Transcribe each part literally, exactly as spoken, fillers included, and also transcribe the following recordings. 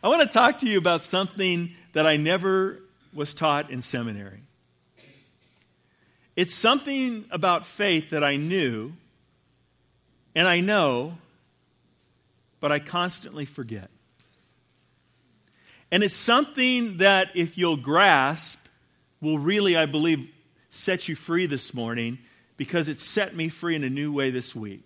I want to talk to you about something that I never was taught in seminary. It's something about faith that I knew and I know, but I constantly forget. And it's something that if you'll grasp will really, I believe, set you free this morning, because it set me free in a new way this week.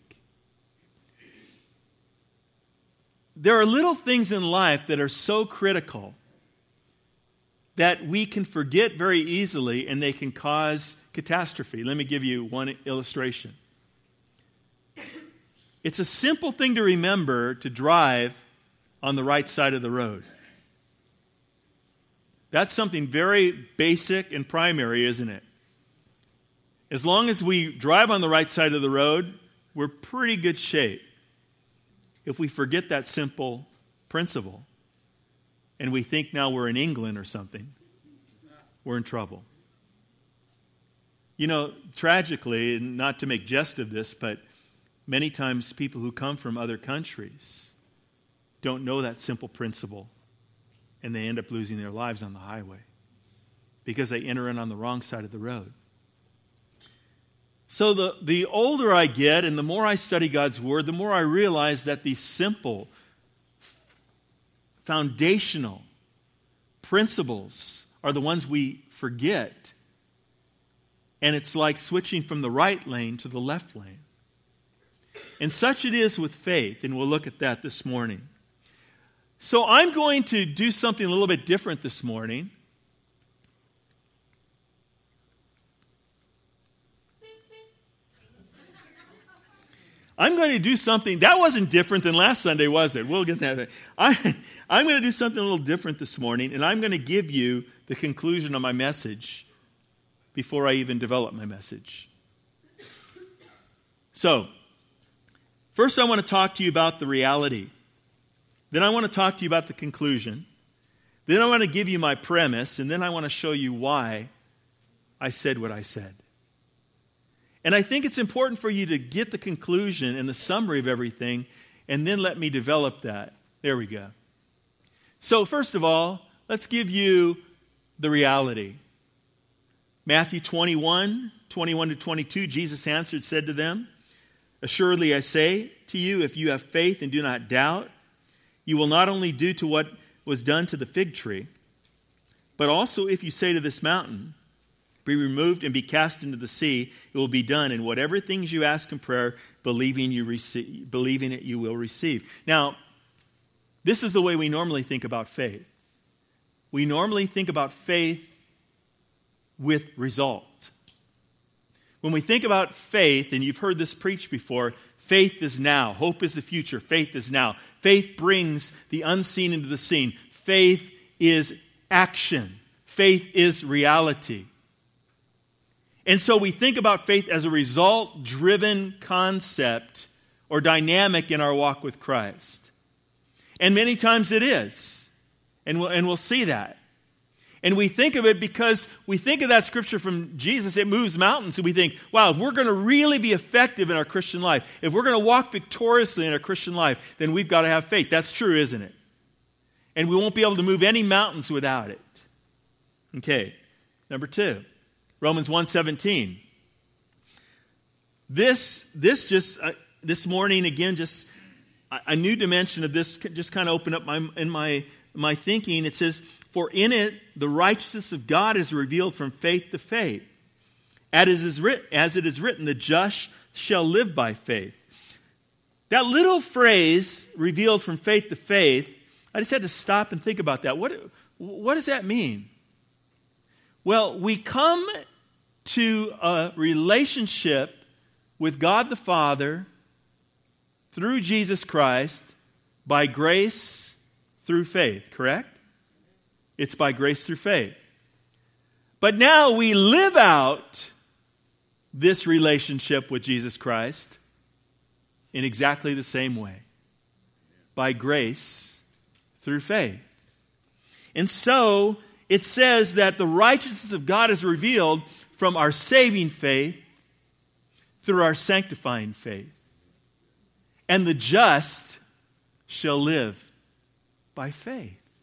There are little things in life that are so critical that we can forget very easily, and they can cause catastrophe. Let me give you one illustration. It's a simple thing to remember to drive on the right side of the road. That's something very basic and primary, isn't it? As long as we drive on the right side of the road, we're pretty good shape. If we forget that simple principle and we think now we're in England or something, we're in trouble. You know, tragically, and not to make jest of this, but many times people who come from other countries don't know that simple principle, and they end up losing their lives on the highway because they enter in on the wrong side of the road. So the, the older I get and the more I study God's Word, the more I realize that these simple, foundational principles are the ones we forget. And it's like switching from the right lane to the left lane. And such it is with faith, and we'll look at that this morning. So I'm going to do something a little bit different this morning. I'm going to do something, that wasn't different than last Sunday, was it? We'll get that. I, I'm going to do something a little different this morning, and I'm going to give you the conclusion of my message before I even develop my message. So, first I want to talk to you about the reality. Then I want to talk to you about the conclusion. Then I want to give you my premise, and then I want to show you why I said what I said. And I think it's important for you to get the conclusion and the summary of everything, and then let me develop that. There we go. So first of all, let's give you the reality. Matthew twenty-one, twenty-one to twenty-two, Jesus answered, said to them, "Assuredly I say to you, if you have faith and do not doubt, you will not only do to what was done to the fig tree, but also if you say to this mountain, be removed and be cast into the sea, it will be done. And whatever things you ask in prayer, believing you receive, believing it, you will receive." Now, this is the way we normally think about faith. We normally think about faith with result. When we think about faith, and you've heard this preached before, faith is now. Hope is the future. Faith is now. Faith brings the unseen into the seen. Faith is action. Faith is reality. And so we think about faith as a result-driven concept or dynamic in our walk with Christ. And many times it is. And we'll, and we'll see that. And we think of it because we think of that scripture from Jesus, it moves mountains. And we think, wow, if we're going to really be effective in our Christian life, if we're going to walk victoriously in our Christian life, then we've got to have faith. That's true, isn't it? And we won't be able to move any mountains without it. Okay, number two. Romans one seventeen. This, this just, uh, this morning, again, just a, a new dimension of this just kind of opened up my, in my, my thinking. It says, "For in it the righteousness of God is revealed from faith to faith. As it is written, as it is written, the just shall live by faith." That little phrase, revealed from faith to faith, I just had to stop and think about that. What, what does that mean? Well, we come to a relationship with God the Father through Jesus Christ by grace through faith, correct? It's by grace through faith. But now we live out this relationship with Jesus Christ in exactly the same way, by grace through faith. And so it says that the righteousness of God is revealed from our saving faith through our sanctifying faith. And the just shall live by faith.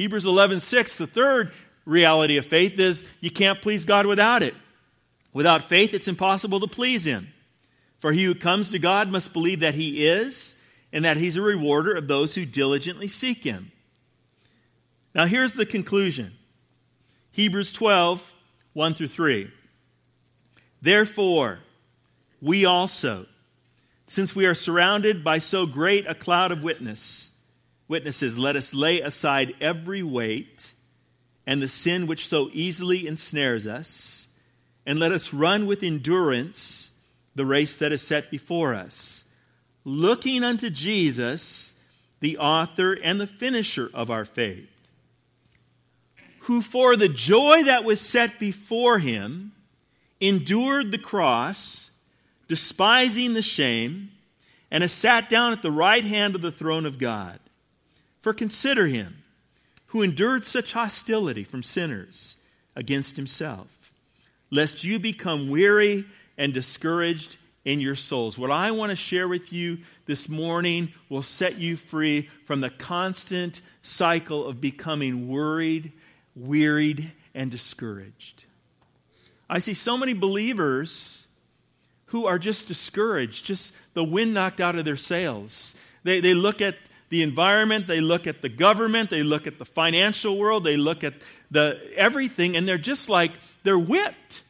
Hebrews eleven six, the third reality of faith is you can't please God without it. Without faith, it's impossible to please Him. For he who comes to God must believe that He is, and that He's a rewarder of those who diligently seek Him. Now here's the conclusion. Hebrews twelve, one through three. Therefore, we also, since we are surrounded by so great a cloud of witness, witnesses, let us lay aside every weight and the sin which so easily ensnares us, and let us run with endurance the race that is set before us, looking unto Jesus, the author and the finisher of our faith, who for the joy that was set before Him endured the cross, despising the shame, and has sat down at the right hand of the throne of God. For consider Him, who endured such hostility from sinners against Himself, lest you become weary and discouraged in your souls. What I want to share with you this morning will set you free from the constant cycle of becoming worried, wearied, and discouraged. I see so many believers who are just discouraged, just the wind knocked out of their sails. They, they look at the environment, they look at the government, they look at the financial world, they look at the everything, and they're just like, they're whipped.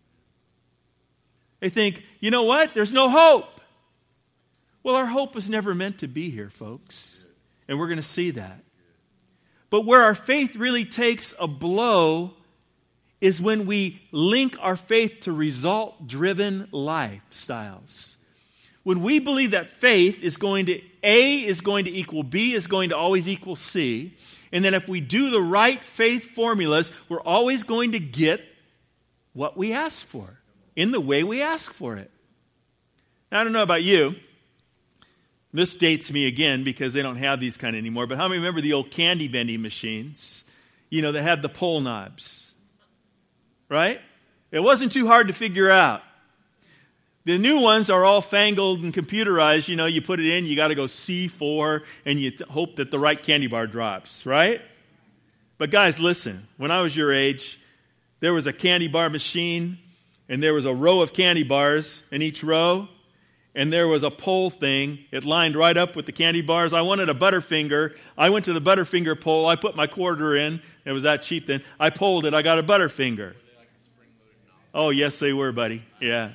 They think, you know what? There's no hope. Well, our hope was never meant to be here, folks. And we're going to see that. But where our faith really takes a blow is when we link our faith to result-driven lifestyles. When we believe that faith is going to, A is going to equal B is going to always equal C, and then if we do the right faith formulas, we're always going to get what we ask for in the way we ask for it. Now, I don't know about you. This dates me again because they don't have these kind anymore, but how many remember the old candy vending machines? You know, that had the pull knobs. Right? It wasn't too hard to figure out. The new ones are all fangled and computerized. You know, you put it in, you got to go C four, and you th- hope that the right candy bar drops, right? But guys, listen. When I was your age, there was a candy bar machine, and there was a row of candy bars in each row, and there was a pole thing. It lined right up with the candy bars. I wanted a Butterfinger. I went to the Butterfinger pole. I put my quarter in. It was that cheap then. I pulled it. I got a Butterfinger. Oh, yes, they were, buddy. Yeah.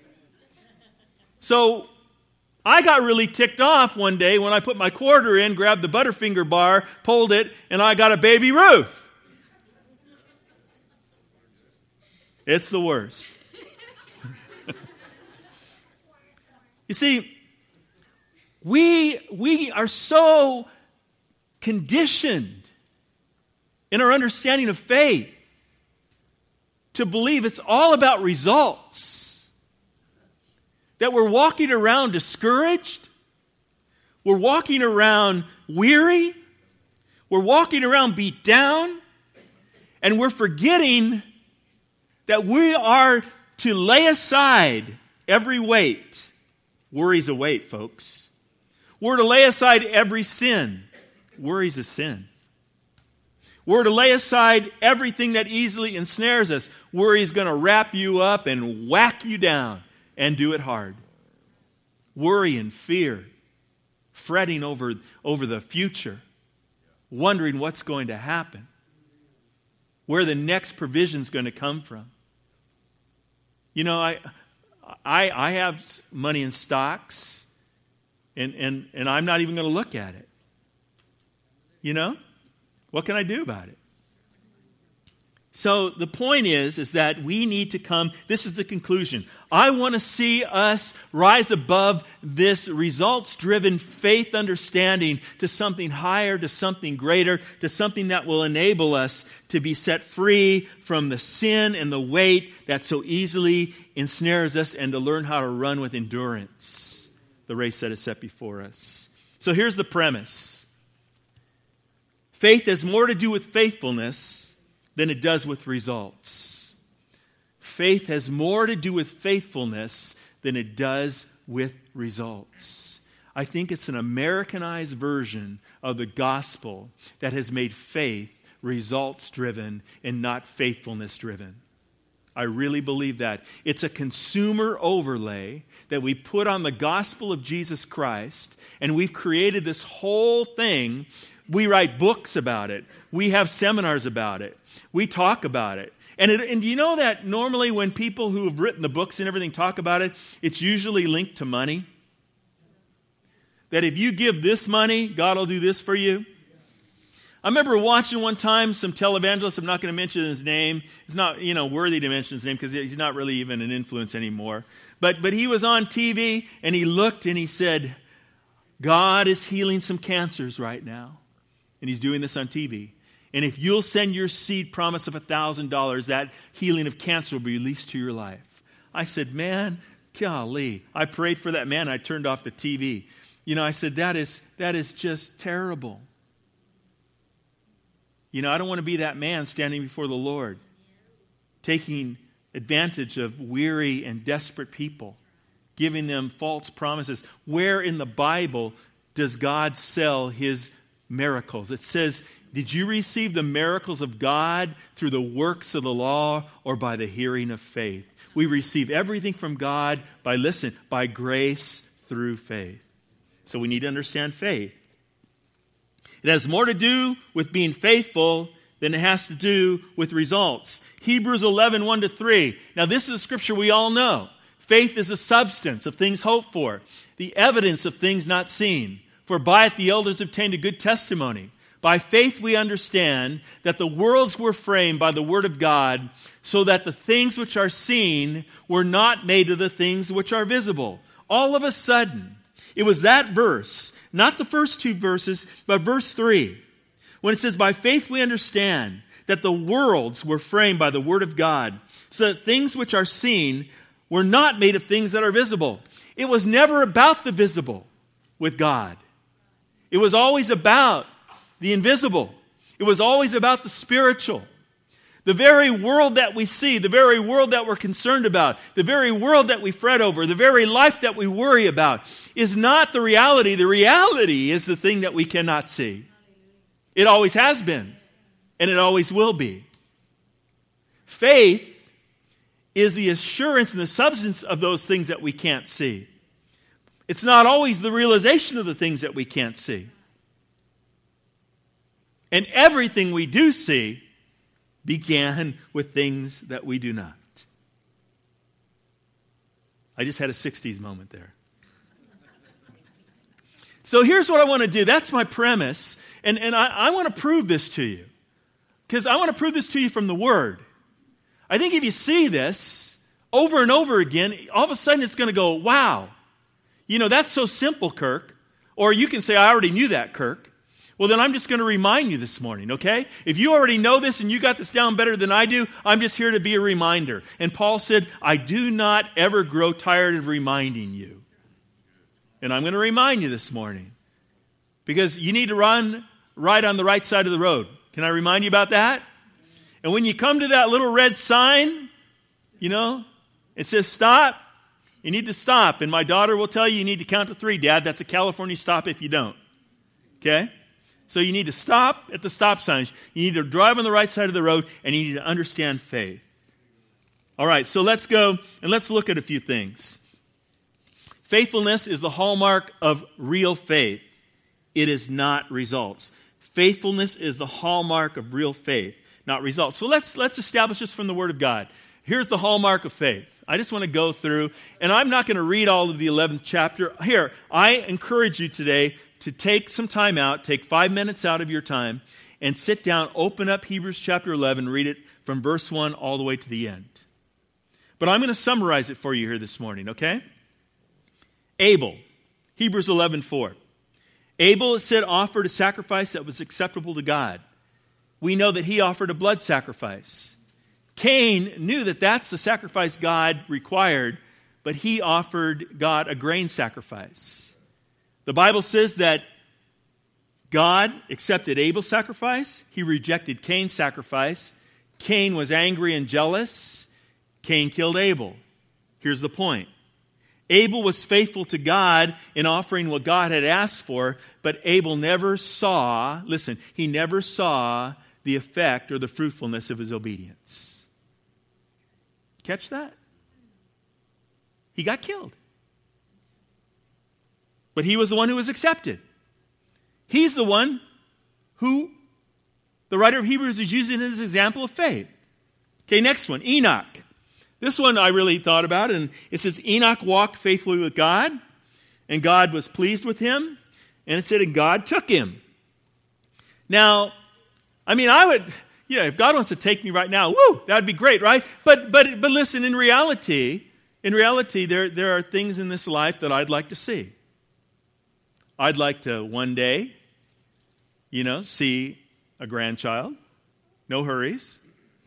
So I got really ticked off one day when I put my quarter in, grabbed the Butterfinger bar, pulled it, and I got a Baby Ruth. It's the worst. You see, we, we are so conditioned in our understanding of faith to believe it's all about results, that we're walking around discouraged, we're walking around weary, we're walking around beat down, and we're forgetting that we are to lay aside every weight. Worry's a weight, folks. We're to lay aside every sin. Worry's a sin. We're to lay aside everything that easily ensnares us. Worry's going to wrap you up and whack you down and do it hard. Worry and fear, fretting over, over the future, wondering what's going to happen, where the next provision's going to come from. You know, I, I, I have money in stocks, and, and, and I'm not even going to look at it. You know? What can I do about it? So the point is, is that we need to come, this is the conclusion. I want to see us rise above this results-driven faith understanding to something higher, to something greater, to something that will enable us to be set free from the sin and the weight that so easily ensnares us, and to learn how to run with endurance the race that is set before us. So here's the premise. Faith has more to do with faithfulness than it does with results. Faith has more to do with faithfulness than it does with results. I think it's an Americanized version of the gospel that has made faith results-driven and not faithfulness-driven. I really believe that. It's a consumer overlay that we put on the gospel of Jesus Christ, and we've created this whole thing. We write books about it. We have seminars about it. We talk about it. And, it, and you know that normally when people who have written the books and everything talk about it, it's usually linked to money? That if you give this money, God will do this for you? I remember watching one time some televangelist. I'm not going to mention his name. It's not, you know, worthy to mention his name because he's not really even an influence anymore. But, but he was on T V and he looked and he said, God is healing some cancers right now. And he's doing this on T V. And if you'll send your seed promise of one thousand dollars, that healing of cancer will be released to your life. I said, man, golly. I prayed for that man. I turned off the T V. You know, I said, that is that is just terrible. You know, I don't want to be that man standing before the Lord, taking advantage of weary and desperate people, giving them false promises. Where in the Bible does God sell his miracles? It says, did you receive the miracles of God through the works of the law or by the hearing of faith? We receive everything from God by, listen, by grace through faith. So we need to understand faith. It has more to do with being faithful than it has to do with results. Hebrews eleven, one to three. Now this is a scripture we all know. Faith is the substance of things hoped for, the evidence of things not seen. For by it the elders obtained a good testimony. By faith we understand that the worlds were framed by the word of God, so that the things which are seen were not made of the things which are visible. All of a sudden, it was that verse, not the first two verses, but verse three, when it says, by faith we understand that the worlds were framed by the word of God, so that things which are seen were not made of things that are visible. It was never about the visible with God. It was always about the invisible. It was always about the spiritual. The very world that we see, the very world that we're concerned about, the very world that we fret over, the very life that we worry about is not the reality. The reality is the thing that we cannot see. It always has been, and it always will be. Faith is the assurance and the substance of those things that we can't see. It's not always the realization of the things that we can't see. And everything we do see began with things that we do not. I just had a sixties moment there. So here's what I want to do. That's my premise. And, and I, I want to prove this to you. Because I want to prove this to you from the Word. I think if you see this over and over again, all of a sudden it's going to go, wow. You know, that's so simple, Kirk. Or you can say, I already knew that, Kirk. Well, then I'm just going to remind you this morning, okay? If you already know this and you got this down better than I do, I'm just here to be a reminder. And Paul said, I do not ever grow tired of reminding you. And I'm going to remind you this morning. Because you need to run right on the right side of the road. Can I remind you about that? And when you come to that little red sign, you know, it says stop. You need to stop. And my daughter will tell you, you need to count to three. Dad, that's a California stop if you don't. Okay? So you need to stop at the stop signs. You need to drive on the right side of the road, and you need to understand faith. All right, so let's go and let's look at a few things. Faithfulness is the hallmark of real faith. It is not results. Faithfulness is the hallmark of real faith, not results. So let's let's establish this from the Word of God. Here's the hallmark of faith. I just want to go through, and I'm not going to read all of the eleventh chapter. Here, I encourage you today to take some time out, take five minutes out of your time, and sit down, open up Hebrews chapter eleven, read it from verse one all the way to the end. But I'm going to summarize it for you here this morning, okay? Abel, Hebrews eleven four. Abel, it said, offered a sacrifice that was acceptable to God. We know that he offered a blood sacrifice. Cain knew that that's the sacrifice God required, but he offered God a grain sacrifice. The Bible says that God accepted Abel's sacrifice. He rejected Cain's sacrifice. Cain was angry and jealous. Cain killed Abel. Here's the point. Abel was faithful to God in offering what God had asked for, but Abel never saw, listen, he never saw the effect or the fruitfulness of his obedience. Catch that? He got killed. But he was the one who was accepted. He's the one who the writer of Hebrews is using as an example of faith. Okay, next one, Enoch. This one I really thought about, and it says Enoch walked faithfully with God, and God was pleased with him, and it said, and God took him. Now, I mean, I would, yeah, if God wants to take me right now, woo, that would be great, right? But but but listen, in reality, in reality, there there are things in this life that I'd like to see. I'd like to one day, you know, see a grandchild. No hurries.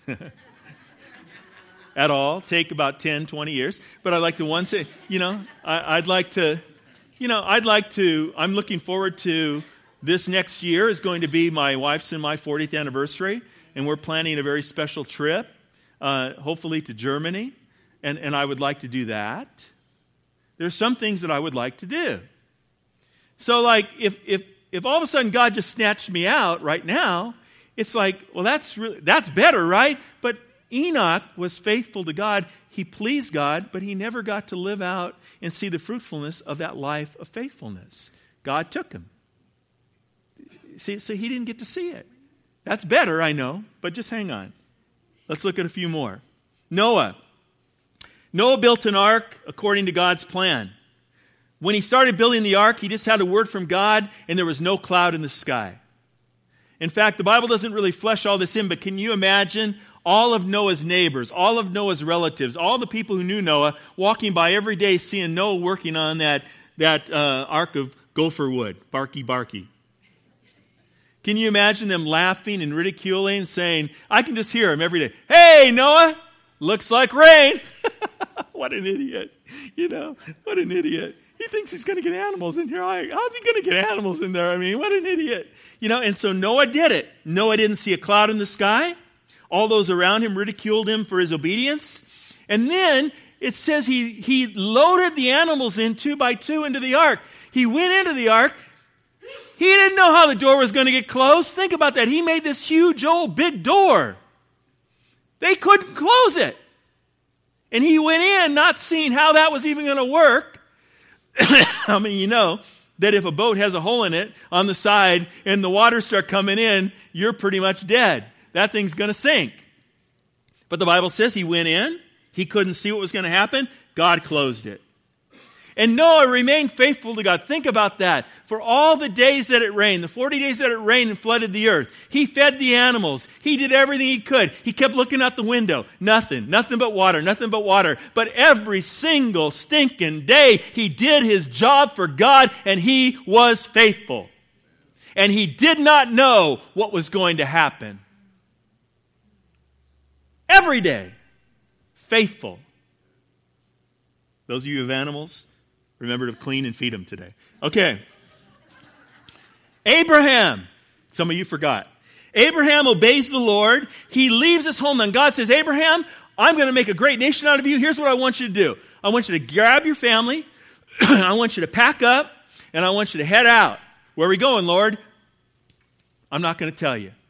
At all. Take about ten, twenty years. But I'd like to once, you know, I, I'd like to, you know, I'd like to, I'm looking forward to this next year is going to be my wife's and my fortieth anniversary. And we're planning a very special trip, uh, hopefully to Germany. And, and I would like to do that. There's some things that I would like to do. So like, if, if, if all of a sudden God just snatched me out right now, it's like, well, that's really, that's better, right? But Enoch was faithful to God. He pleased God, but he never got to live out and see the fruitfulness of that life of faithfulness. God took him. See, so he didn't get to see it. That's better, I know, but just hang on. Let's look at a few more. Noah. Noah built an ark according to God's plan. When he started building the ark, he just had a word from God, and there was no cloud in the sky. In fact, the Bible doesn't really flesh all this in, but can you imagine all of Noah's neighbors, all of Noah's relatives, all the people who knew Noah, walking by every day, seeing Noah working on that, that uh, ark of gopher wood, barky, barky. Can you imagine them laughing and ridiculing, saying, I can just hear them every day, hey, Noah, looks like rain. What an idiot. You know, what an idiot. He thinks he's going to get animals in here. How's he going to get animals in there? I mean, what an idiot. You know, and so Noah did it. Noah didn't see a cloud in the sky. All those around him ridiculed him for his obedience. And then it says he, he loaded the animals in two by two into the ark. He went into the ark. He didn't know how the door was going to get closed. Think about that. He made this huge old big door. They couldn't close it. And he went in not seeing how that was even going to work. I mean, you know that if a boat has a hole in it on the side and the water start coming in, you're pretty much dead. That thing's going to sink. But the Bible says he went in. He couldn't see what was going to happen. God closed it. And Noah remained faithful to God. Think about that. For all the days that it rained, the forty days that it rained and flooded the earth, he fed the animals. He did everything he could. He kept looking out the window. Nothing. Nothing but water. Nothing but water. But every single stinking day, he did his job for God, and he was faithful. And he did not know what was going to happen. Every day. Faithful. Those of you who have animals, remember to clean and feed them today. Okay. Abraham. Some of you forgot. Abraham obeys the Lord. He leaves his homeland. God says, Abraham, I'm going to make a great nation out of you. Here's what I want you to do. I want you to grab your family. I want you to pack up. And I want you to head out. Where are we going, Lord? I'm not going to tell you.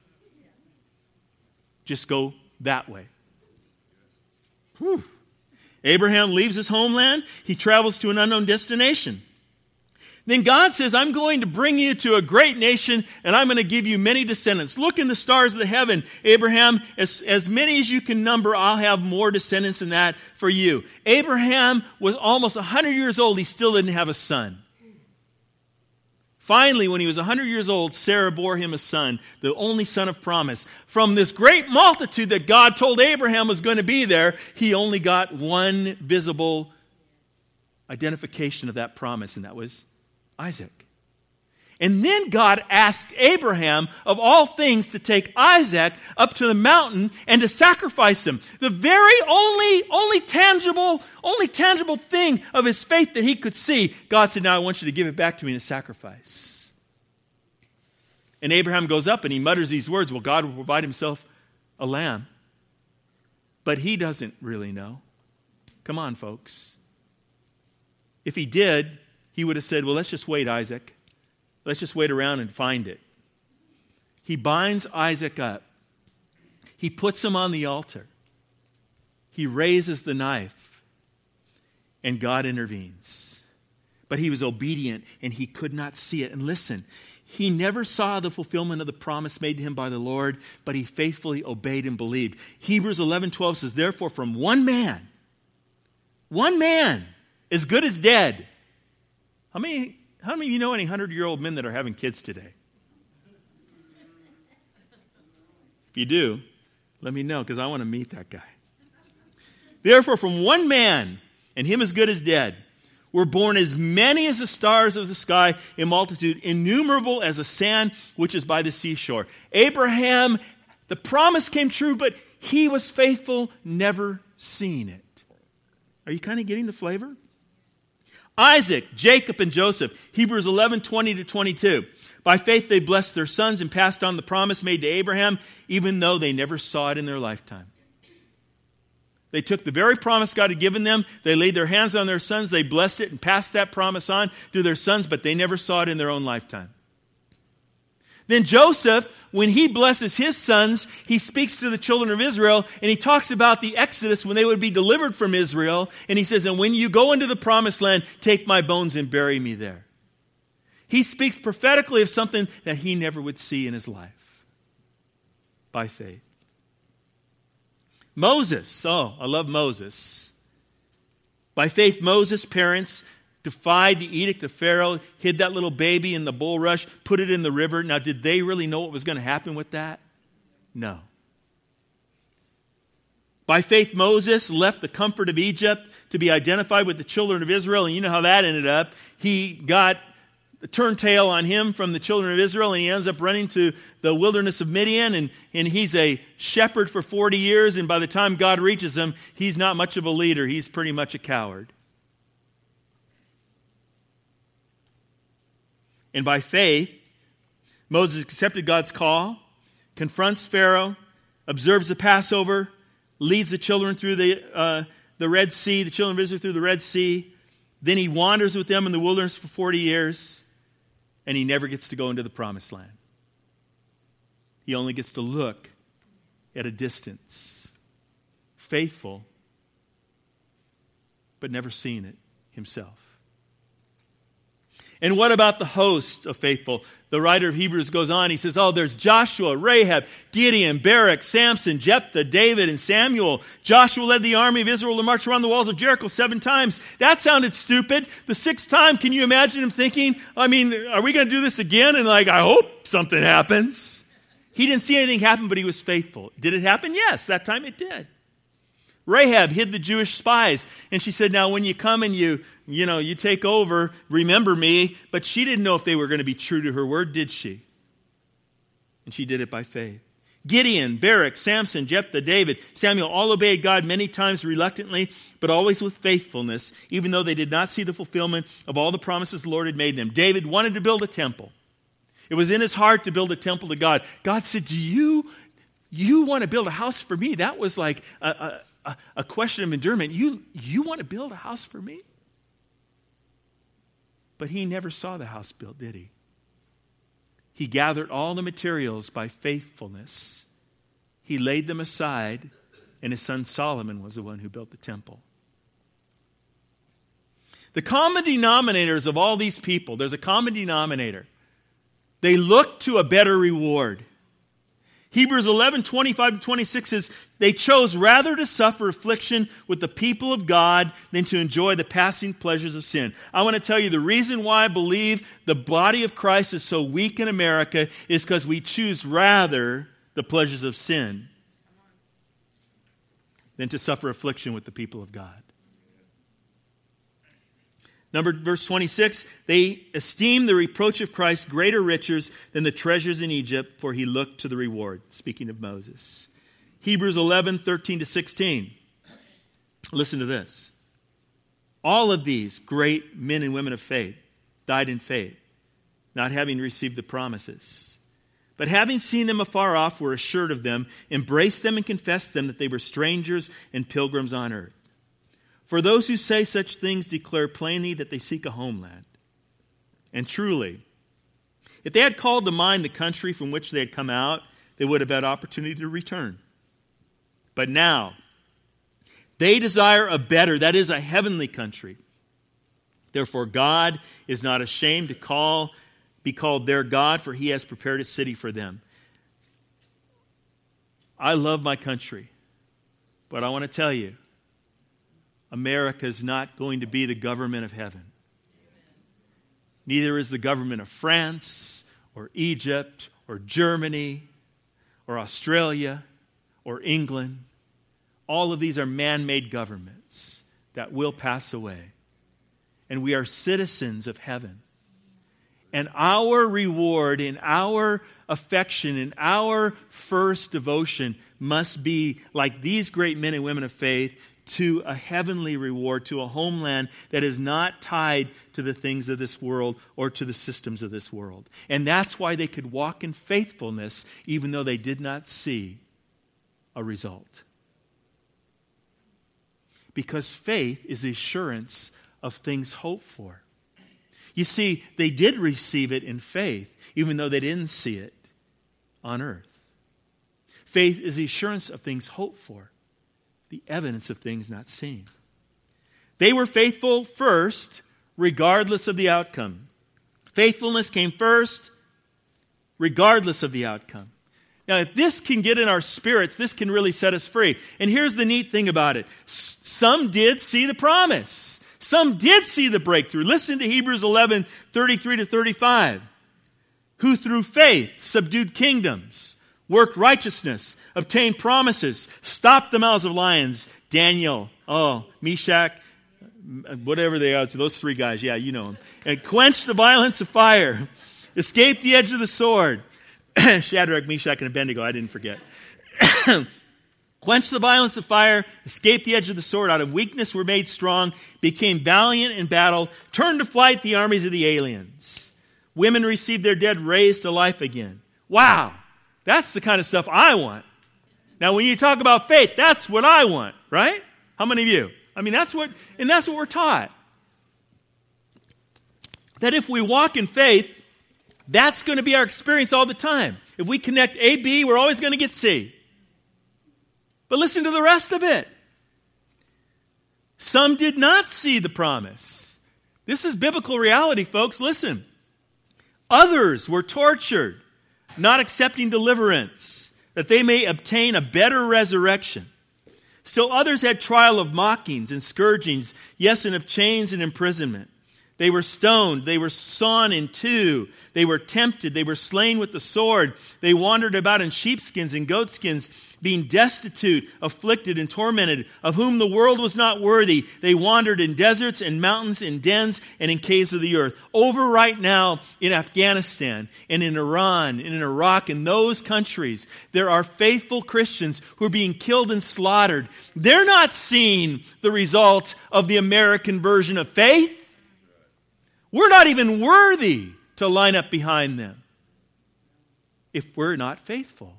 Just go that way. Whew. Abraham leaves his homeland. He travels to an unknown destination. Then God says, I'm going to bring you to a great nation, and I'm going to give you many descendants. Look in the stars of the heaven, Abraham. As, as many as you can number, I'll have more descendants than that for you. Abraham was almost one hundred years old. He still didn't have a son. Finally, when he was one hundred years old, Sarah bore him a son, the only son of promise. From this great multitude that God told Abraham was going to be there, he only got one visible identification of that promise, and that was Isaac. And then God asked Abraham, of all things, to take Isaac up to the mountain and to sacrifice him. The very only, only tangible, only tangible thing of his faith that he could see. God said, now I want you to give it back to me in a sacrifice. And Abraham goes up and he mutters these words, well, God will provide himself a lamb. But he doesn't really know. Come on, folks. If he did, he would have said, well, let's just wait, Isaac. Let's just wait around and find it. He binds Isaac up. He puts him on the altar. He raises the knife. And God intervenes. But he was obedient and he could not see it. And listen, he never saw the fulfillment of the promise made to him by the Lord, but he faithfully obeyed and believed. Hebrews eleven twelve says, therefore from one man, one man, as good as dead. How many, how many of you know any hundred-year-old men that are having kids today? If you do, let me know, because I want to meet that guy. Therefore, from one man, and him as good as dead, were born as many as the stars of the sky, in multitude, innumerable as the sand which is by the seashore. Abraham, the promise came true, but he was faithful, never seeing it. Are you kind of getting the flavor? Isaac, Jacob, and Joseph, Hebrews eleven twenty to twenty-two. By faith they blessed their sons and passed on the promise made to Abraham, even though they never saw it in their lifetime. They took the very promise God had given them. They laid their hands on their sons. They blessed it and passed that promise on to their sons, but they never saw it in their own lifetime. Then Joseph, when he blesses his sons, he speaks to the children of Israel, and he talks about the Exodus when they would be delivered from Israel. And he says, and when you go into the promised land, take my bones and bury me there. He speaks prophetically of something that he never would see in his life by faith. Moses, oh, I love Moses. By faith, Moses' parents defied the edict of Pharaoh, hid that little baby in the bulrush, put it in the river. Now, did they really know what was going to happen with that? No. By faith, Moses left the comfort of Egypt to be identified with the children of Israel, and you know how that ended up. He got the turntail on him from the children of Israel, and he ends up running to the wilderness of Midian, and, and he's a shepherd for forty years, and by the time God reaches him, he's not much of a leader. He's pretty much a coward. And by faith, Moses accepted God's call, confronts Pharaoh, observes the Passover, leads the children through the, uh, the Red Sea, the children of Israel through the Red Sea. Then he wanders with them in the wilderness for forty years, and he never gets to go into the promised land. He only gets to look at a distance. Faithful, but never seen it himself. And what about the host of faithful? The writer of Hebrews goes on. He says, oh, there's Joshua, Rahab, Gideon, Barak, Samson, Jephthah, David, and Samuel. Joshua led the army of Israel to march around the walls of Jericho seven times. That sounded stupid. The sixth time, can you imagine him thinking, I mean, are we going to do this again? And like, I hope something happens. He didn't see anything happen, but he was faithful. Did it happen? Yes, that time it did. Rahab hid the Jewish spies, and she said, now when you come and you, you know, you take over, remember me. But she didn't know if they were going to be true to her word, did she? And she did it by faith. Gideon, Barak, Samson, Jephthah, David, Samuel all obeyed God many times reluctantly, but always with faithfulness, even though they did not see the fulfillment of all the promises the Lord had made them. David wanted to build a temple. It was in his heart to build a temple to God. God said, do you, you want to build a house for me? That was like a, a A, a question of endearment. You, you want to build a house for me? But he never saw the house built, did he? He gathered all the materials by faithfulness. He laid them aside, and his son Solomon was the one who built the temple. The common denominators of all these people, there's a common denominator. They look to a better reward. Hebrews eleven, twenty-five to twenty-six says, they chose rather to suffer affliction with the people of God than to enjoy the passing pleasures of sin. I want to tell you the reason why I believe the body of Christ is so weak in America is because we choose rather the pleasures of sin than to suffer affliction with the people of God. Number verse twenty-six, they esteemed the reproach of Christ greater riches than the treasures in Egypt, for he looked to the reward. Speaking of Moses. Hebrews eleven, thirteen to sixteen. Listen to this. All of these great men and women of faith died in faith, not having received the promises. But having seen them afar off, were assured of them, embraced them and confessed them that they were strangers and pilgrims on earth. For those who say such things declare plainly that they seek a homeland. And truly, if they had called to mind the country from which they had come out, they would have had opportunity to return. But now, they desire a better, that is, a heavenly country. Therefore, God is not ashamed to call, be called their God, for he has prepared a city for them. I love my country, but I want to tell you, America is not going to be the government of heaven. Neither is the government of France or Egypt or Germany or Australia or England. All of these are man-made governments that will pass away. And we are citizens of heaven. And our reward and our affection and our first devotion must be, like these great men and women of faith, to a heavenly reward, to a homeland that is not tied to the things of this world or to the systems of this world. And that's why they could walk in faithfulness even though they did not see a result. Because faith is the assurance of things hoped for. You see, they did receive it in faith even though they didn't see it on earth. Faith is the assurance of things hoped for, the evidence of things not seen. They were faithful first, regardless of the outcome. Faithfulness came first, regardless of the outcome. Now, if this can get in our spirits, this can really set us free. And here's the neat thing about it. Some did see the promise. Some did see the breakthrough. Listen to Hebrews eleven, thirty-three to thirty-five. Who through faith subdued kingdoms, worked righteousness, obtained promises, stopped the mouths of lions. Daniel, oh, Meshach, whatever they are, those three guys, yeah, you know them. And quenched the violence of fire, escaped the edge of the sword. Shadrach, Meshach, and Abednego, I didn't forget. Quenched the violence of fire, escaped the edge of the sword, out of weakness were made strong, became valiant in battle, turned to flight the armies of the aliens. Women received their dead raised to life again. Wow, that's the kind of stuff I want. Now, when you talk about faith, that's what I want, right? How many of you? I mean, that's what, and that's what we're taught. That if we walk in faith, that's going to be our experience all the time. If we connect A, B, we're always going to get C. But listen to the rest of it. Some did not see the promise. This is biblical reality, folks. Listen. Others were tortured, not accepting deliverance, that they may obtain a better resurrection. Still others had trial of mockings and scourgings, yes, and of chains and imprisonment. They were stoned, they were sawn in two, they were tempted, they were slain with the sword, they wandered about in sheepskins and goatskins, being destitute, afflicted, and tormented, of whom the world was not worthy. They wandered in deserts and mountains, in dens and in caves of the earth. Over right now in Afghanistan and in Iran and in Iraq and those countries, there are faithful Christians who are being killed and slaughtered. They're not seeing the result of the American version of faith. We're not even worthy to line up behind them if we're not faithful.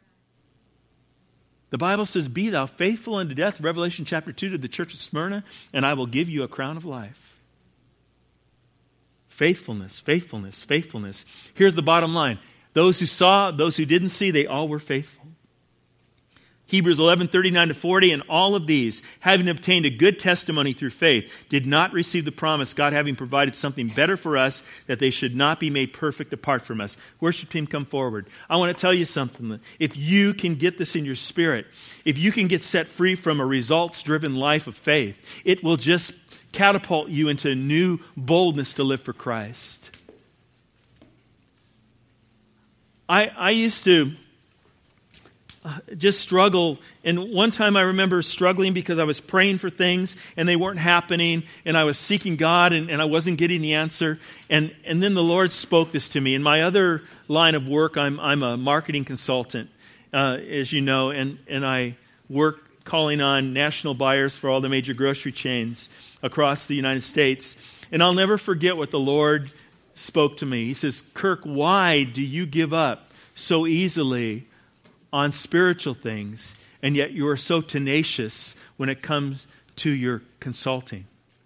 The Bible says, be thou faithful unto death, Revelation chapter two, to the church of Smyrna, and I will give you a crown of life. Faithfulness, faithfulness, faithfulness. Here's the bottom line. Those who saw, those who didn't see, they all were faithful. Hebrews eleven, thirty-nine to forty, and all of these, having obtained a good testimony through faith, did not receive the promise, God having provided something better for us, that they should not be made perfect apart from us. Worship team, come forward. I want to tell you something. If you can get this in your spirit, if you can get set free from a results-driven life of faith, it will just catapult you into a new boldness to live for Christ. I, I used to just struggle. And one time I remember struggling because I was praying for things and they weren't happening, and I was seeking God and, and I wasn't getting the answer. And, and then the Lord spoke this to me. In my other line of work, I'm, I'm a marketing consultant, uh, as you know, and, and I work calling on national buyers for all the major grocery chains across the United States. And I'll never forget what the Lord spoke to me. He says, Kirk, why do you give up so easily on spiritual things, and yet you are so tenacious when it comes to your consulting.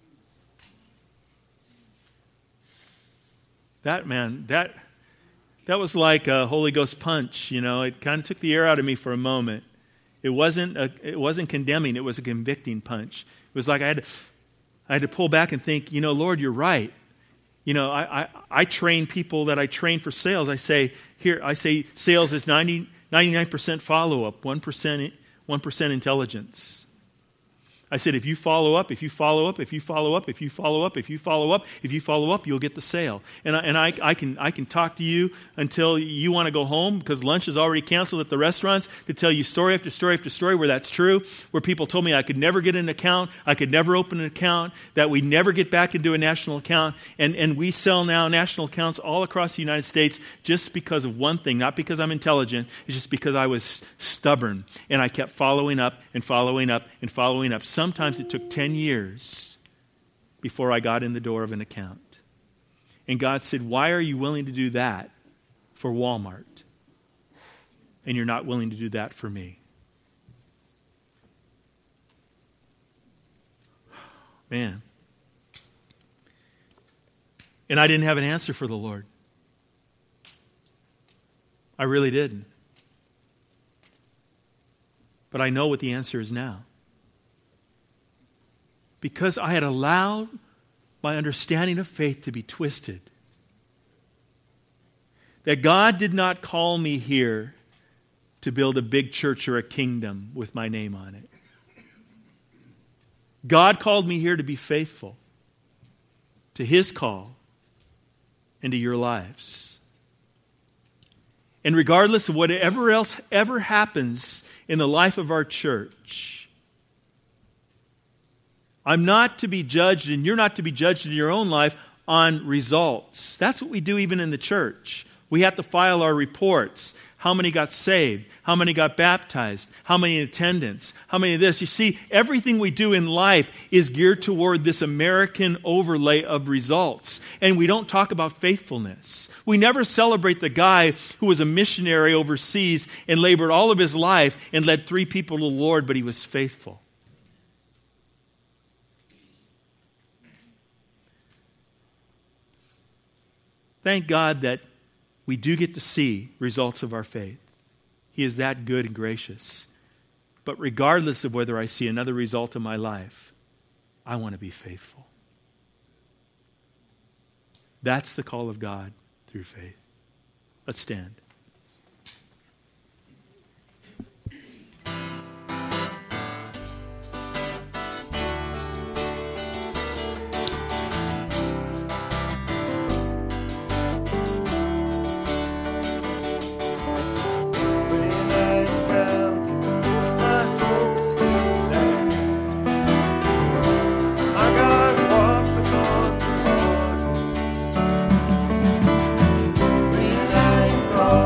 That, man, that that was like a Holy Ghost punch, you know. It kind of took the air out of me for a moment. It wasn't a, it wasn't condemning, it was a convicting punch. It was like I had to, I had to pull back and think, you know, Lord, you're right. You know, I, I, I train people that I train for sales. I say, here, I say sales is ninety, ninety-nine percent follow-up, one percent, one percent intelligence. I said, if you follow up, if you follow up, if you follow up, if you follow up, if you follow up, if you follow up, you'll get the sale. And I, and I, I can I can talk to you until you want to go home because lunch is already canceled at the restaurants to tell you story after story after story where that's true, where people told me I could never get an account, I could never open an account, that we never get back into a national account. And, and we sell now national accounts all across the United States just because of one thing, not because I'm intelligent, it's just because I was stubborn. And I kept following up and following up and following up. Sometimes it took ten years before I got in the door of an account. And God said, why are you willing to do that for Walmart? And you're not willing to do that for me? Man. And I didn't have an answer for the Lord. I really didn't. But I know what the answer is now. Because I had allowed my understanding of faith to be twisted. That God did not call me here to build a big church or a kingdom with my name on it. God called me here to be faithful to His call and to your lives. And regardless of whatever else ever happens in the life of our church, I'm not to be judged, and you're not to be judged in your own life on results. That's what we do even in the church. We have to file our reports. How many got saved? How many got baptized? How many in attendance? How many of this? You see, everything we do in life is geared toward this American overlay of results. And we don't talk about faithfulness. We never celebrate the guy who was a missionary overseas and labored all of his life and led three people to the Lord, but he was faithful. Thank God that we do get to see results of our faith. He is that good and gracious. But regardless of whether I see another result in my life, I want to be faithful. That's the call of God through faith. Let's stand. Oh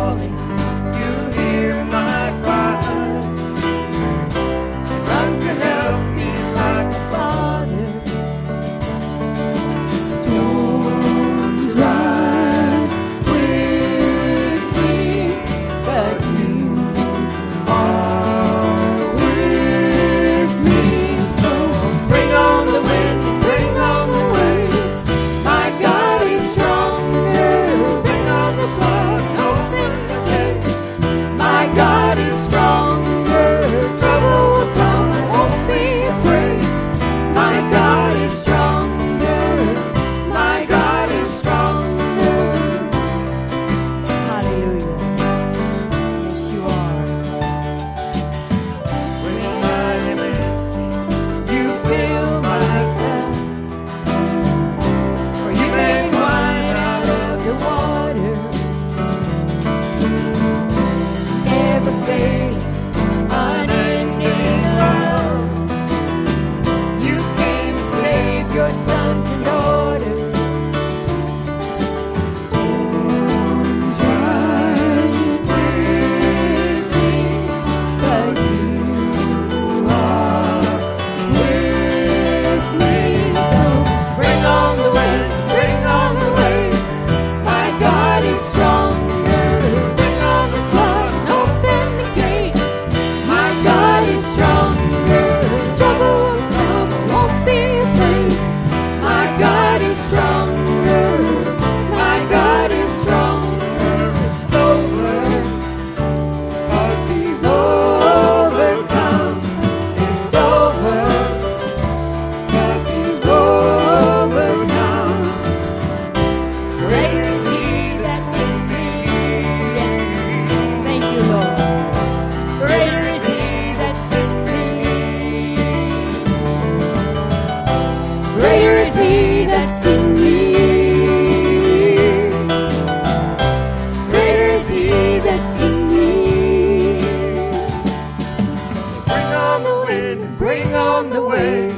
on the waves.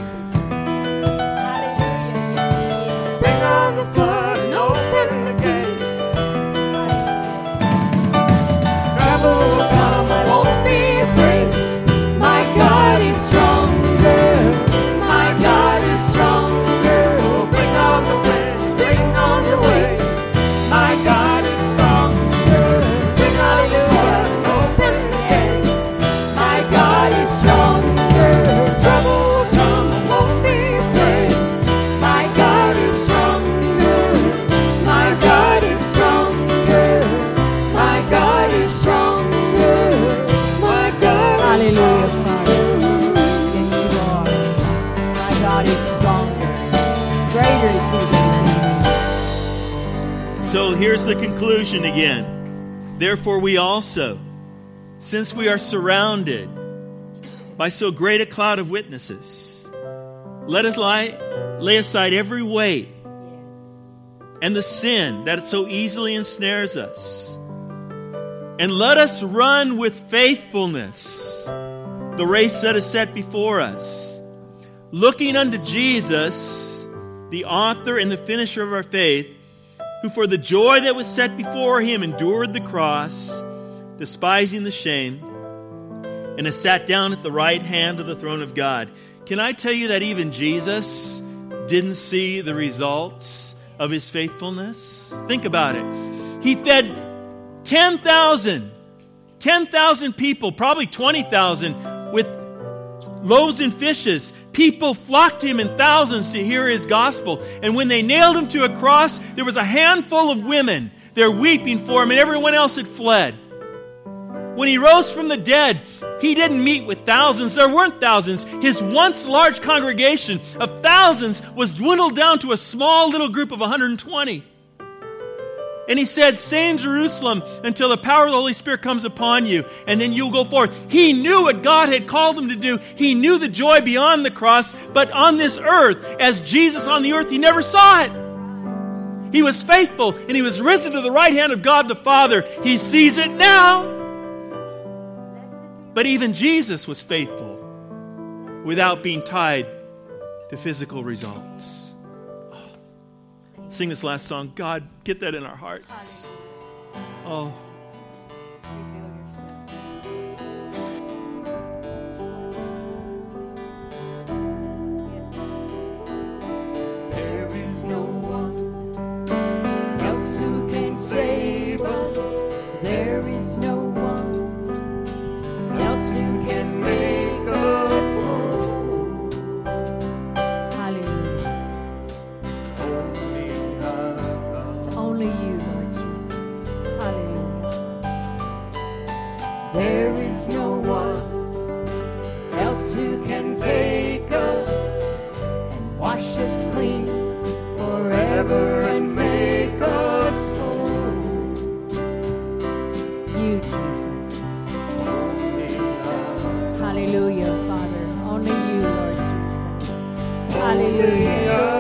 Bring on the flood and open the gates. Trouble will come, I won't be afraid. My God is stronger. My God is stronger. So bring on the wind, bring on the waves. My God is stronger. Bring on the flood and open the gates. My God is stronger. Trouble will come, I won't be afraid. My God is stronger. My God is stronger. My God is stronger. My God is Hallelujah, stronger. Father. Yes, you are. My God is stronger. Greater is He than So here's the conclusion again. Therefore we also, since we are surrounded by so great a cloud of witnesses, let us lie, lay aside every weight and the sin that so easily ensnares us. And let us run with faithfulness the race that is set before us, looking unto Jesus, the author and the finisher of our faith, who for the joy that was set before him endured the cross, despising the shame, and has sat down at the right hand of the throne of God. Can I tell you that even Jesus didn't see the results of his faithfulness? Think about it. He fed ten thousand, ten thousand people, probably twenty thousand, with loaves and fishes. People flocked to him in thousands to hear his gospel. And when they nailed him to a cross, there was a handful of women there weeping for him, and everyone else had fled. When he rose from the dead, he didn't meet with thousands. There weren't thousands. His once large congregation of thousands was dwindled down to a small little group of one hundred twenty. And he said, stay in Jerusalem until the power of the Holy Spirit comes upon you, and then you'll go forth. He knew what God had called him to do. He knew the joy beyond the cross, but on this earth, as Jesus on the earth, he never saw it. He was faithful, and he was risen to the right hand of God the Father. He sees it now. But even Jesus was faithful without being tied to physical results. Sing this last song. God, get that in our hearts. Oh. There is no one else who can save us. There is no one else who can make us whole. Hallelujah. It's only you, Lord Jesus. Hallelujah. There is no one else who can take us and wash us clean forever and make us whole. You, Jesus. Only love. Hallelujah, Father. Only you, Lord Jesus. Only Hallelujah. our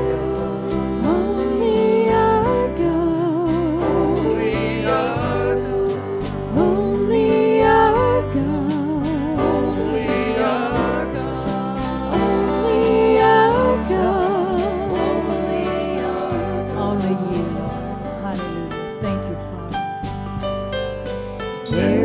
Only our God. Only our God. Only our God. Only our God. Only our God. Only our God. Only you, Lord. Hallelujah. Thank you, Father. There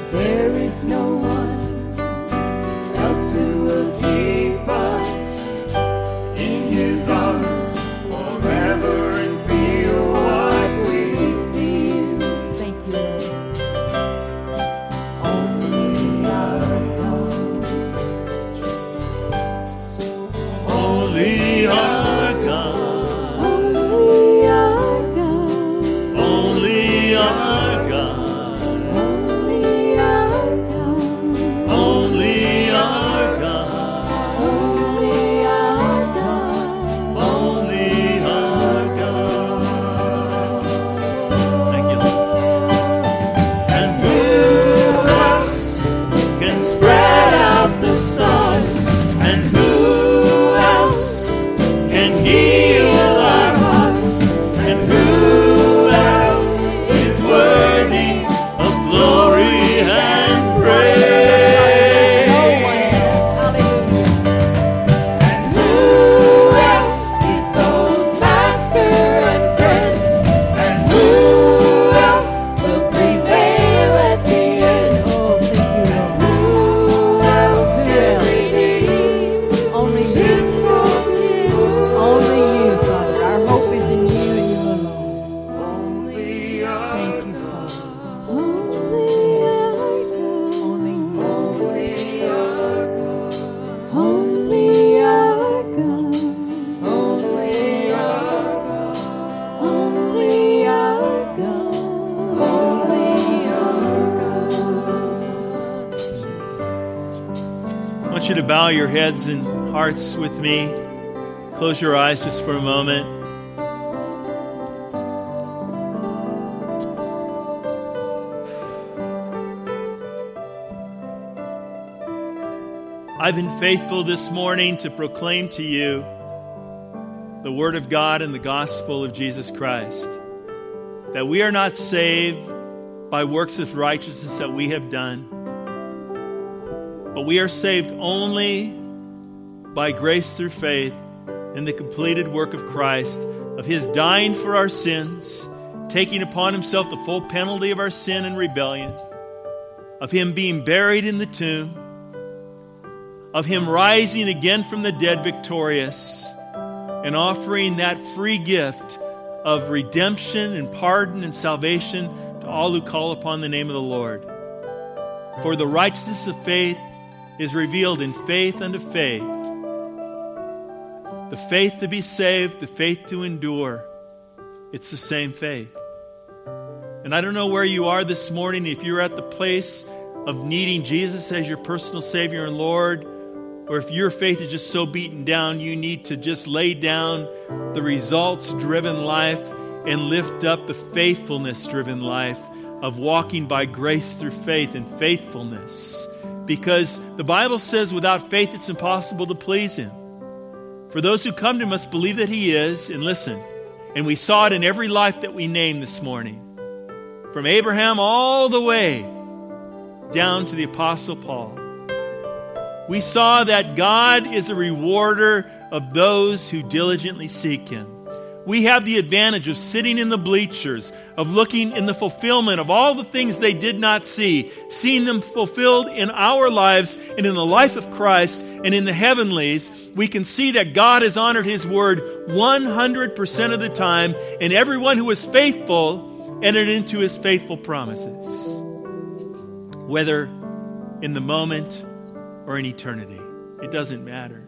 There is no one else who will keep us in His arms forever and feel what we feel. Thank you, Lord. Only our God. Only our God. Only our God. Only our God. Only our God. Only our God. Only our God. Only our God. Thank you, Lord. And who else can spread out the stars? And who else can heal our hearts? And who else is worthy of glory and praise? And who else is both master and friend? And who else will prevail at the end? Oh, thank you, Lord. Who else can redeem Only you. this broken world? Only you, Father. Our hope is in you and you alone. Only our Thank you, God. Father. Only our God. Only you. Only our God. Only our God. Only our God. Only our God. Only our God. I want you to bow your heads and hearts with me. Close your eyes just for a moment. I've been faithful this morning to proclaim to you the Word of God and the gospel of Jesus Christ. That we are not saved by works of righteousness that we have done, but we are saved only by grace through faith in the completed work of Christ, of His dying for our sins, taking upon Himself the full penalty of our sin and rebellion, of Him being buried in the tomb, of Him rising again from the dead victorious, and offering that free gift of redemption and pardon and salvation to all who call upon the name of the Lord. For the righteousness of faith is revealed in faith unto faith. The faith to be saved, the faith to endure. It's the same faith. And I don't know where you are this morning, if you're at the place of needing Jesus as your personal Savior and Lord, or if your faith is just so beaten down, you need to just lay down the results-driven life and lift up the faithfulness-driven life of walking by grace through faith and faithfulness. Because the Bible says without faith it's impossible to please Him. For those who come to Him must believe that He is, and listen, and we saw it in every life that we named this morning, from Abraham all the way down to the Apostle Paul. We saw that God is a rewarder of those who diligently seek Him. We have the advantage of sitting in the bleachers, of looking in the fulfillment of all the things they did not see, seeing them fulfilled in our lives and in the life of Christ and in the heavenlies. We can see that God has honored His word one hundred percent of the time, and everyone who is faithful entered into His faithful promises, whether in the moment or in eternity. It doesn't matter.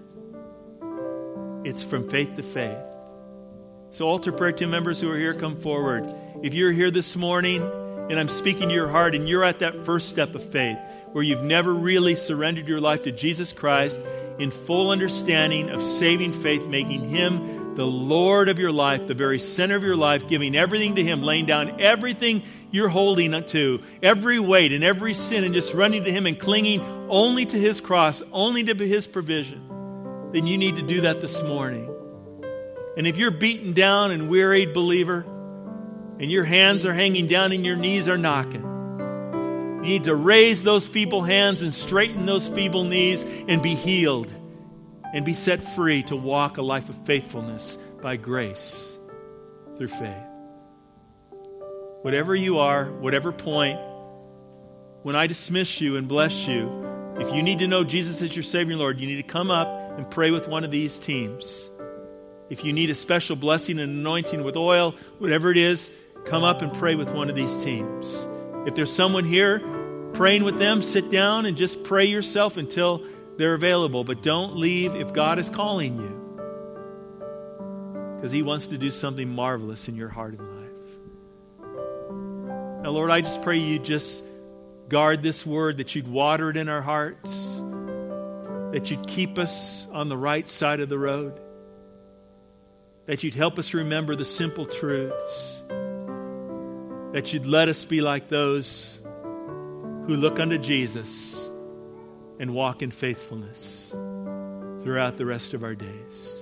It's from faith to faith. So altar prayer team members who are here, come forward. If you're here this morning and I'm speaking to your heart and you're at that first step of faith where you've never really surrendered your life to Jesus Christ in full understanding of saving faith, making Him the Lord of your life, the very center of your life, giving everything to Him, laying down everything you're holding to, every weight and every sin, and just running to Him and clinging only to His cross, only to His provision, then you need to do that this morning. And if you're beaten down and wearied, believer, and your hands are hanging down and your knees are knocking, you need to raise those feeble hands and straighten those feeble knees and be healed and be set free to walk a life of faithfulness by grace through faith. Whatever you are, whatever point, when I dismiss you and bless you, if you need to know Jesus as your Savior and Lord, you need to come up and pray with one of these teams. If you need a special blessing and anointing with oil, whatever it is, come up and pray with one of these teams. If there's someone here praying with them, sit down and just pray yourself until they're available. But don't leave if God is calling you, because He wants to do something marvelous in your heart and life. Now, Lord, I just pray you just guard this word, that you'd water it in our hearts, that you'd keep us on the right side of the road, that you'd help us remember the simple truths, that you'd let us be like those who look unto Jesus and walk in faithfulness throughout the rest of our days.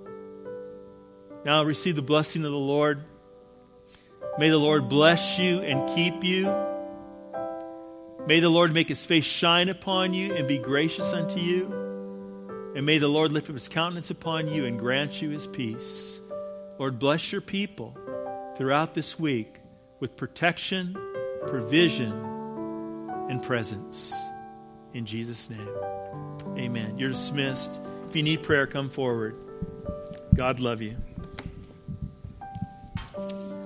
Now receive the blessing of the Lord. May the Lord bless you and keep you. May the Lord make His face shine upon you and be gracious unto you. And may the Lord lift up His countenance upon you and grant you His peace. Lord, bless your people throughout this week with protection, provision, and presence. In Jesus' name, amen. You're dismissed. If you need prayer, come forward. God love you.